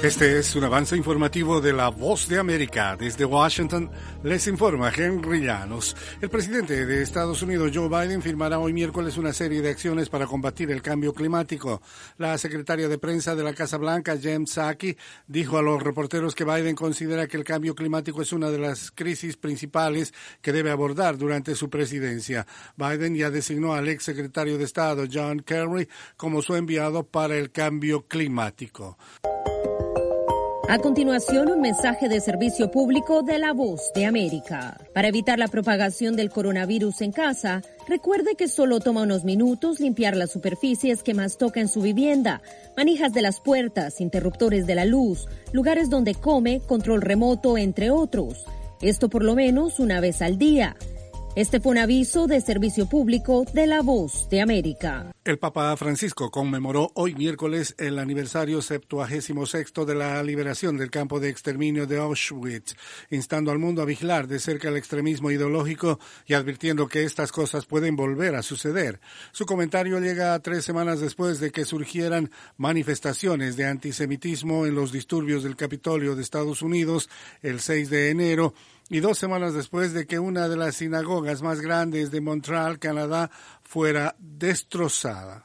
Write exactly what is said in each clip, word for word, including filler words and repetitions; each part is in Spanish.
Este es un avance informativo de La Voz de América. Desde Washington les informa Henry Llanos. El presidente de Estados Unidos, Joe Biden, firmará hoy miércoles una serie de acciones para combatir el cambio climático. La secretaria de prensa de la Casa Blanca, Jen Psaki, dijo a los reporteros que Biden considera que el cambio climático es una de las crisis principales que debe abordar durante su presidencia. Biden ya designó al ex secretario de Estado, John Kerry, como su enviado para el cambio climático. A continuación, un mensaje de servicio público de La Voz de América. Para evitar la propagación del coronavirus en casa, recuerde que solo toma unos minutos limpiar las superficies que más toca en su vivienda, manijas de las puertas, interruptores de la luz, lugares donde come, control remoto, entre otros. Esto por lo menos una vez al día. Este fue un aviso de servicio público de La Voz de América. El Papa Francisco conmemoró hoy miércoles el aniversario septuagésimo sexto de la liberación del campo de exterminio de Auschwitz, instando al mundo a vigilar de cerca el extremismo ideológico y advirtiendo que estas cosas pueden volver a suceder. Su comentario llega tres semanas después de que surgieran manifestaciones de antisemitismo en los disturbios del Capitolio de Estados Unidos el seis de enero, y dos semanas después de que una de las sinagogas más grandes de Montreal, Canadá, fuera destrozada.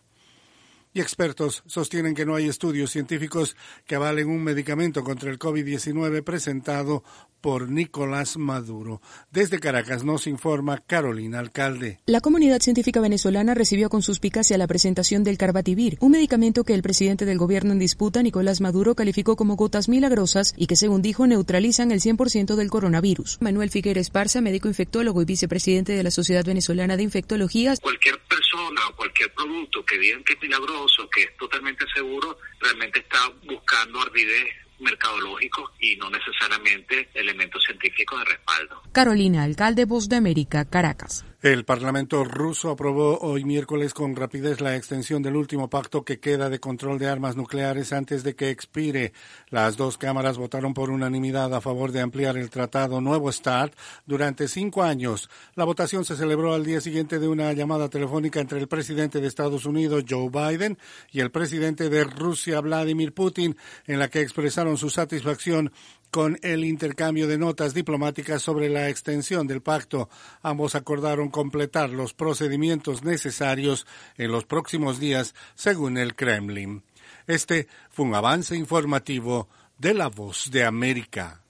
Y expertos sostienen que no hay estudios científicos que avalen un medicamento contra el COVID diecinueve presentado por Nicolás Maduro. Desde Caracas nos informa Carolina Alcalde. La comunidad científica venezolana recibió con suspicacia la presentación del Carbativir, un medicamento que el presidente del gobierno en disputa, Nicolás Maduro, calificó como gotas milagrosas y que, según dijo, neutralizan el cien por ciento del coronavirus. Manuel Figueres Esparza, médico infectólogo y vicepresidente de la Sociedad Venezolana de Infectología. Cualquier persona o cualquier producto que digan que es milagroso, que es totalmente seguro, realmente está buscando ardidez mercadológicos y no necesariamente elementos científicos de respaldo. Carolina Alcalde, Voz de América, Caracas. El Parlamento ruso aprobó hoy miércoles con rapidez la extensión del último pacto que queda de control de armas nucleares antes de que expire. Las dos cámaras votaron por unanimidad a favor de ampliar el tratado Nuevo START durante cinco años. La votación se celebró al día siguiente de una llamada telefónica entre el presidente de Estados Unidos, Joe Biden, y el presidente de Rusia, Vladimir Putin, en la que expresaron su satisfacción con el intercambio de notas diplomáticas sobre la extensión del pacto. Ambos acordaron completar los procedimientos necesarios en los próximos días, según el Kremlin. Este fue un avance informativo de La Voz de América.